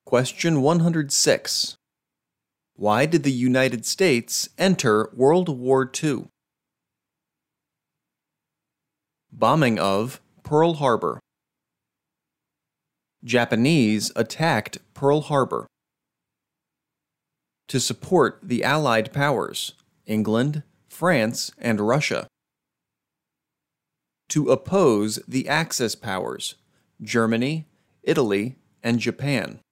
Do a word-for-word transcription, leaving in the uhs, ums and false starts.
Question one hundred six. Why did the United States enter World War Two? Bombing of Pearl Harbor. Japanese attacked Pearl Harbor. To support the Allied powers, England, France, and Russia. To oppose the Axis powers, Germany, Italy, and Japan.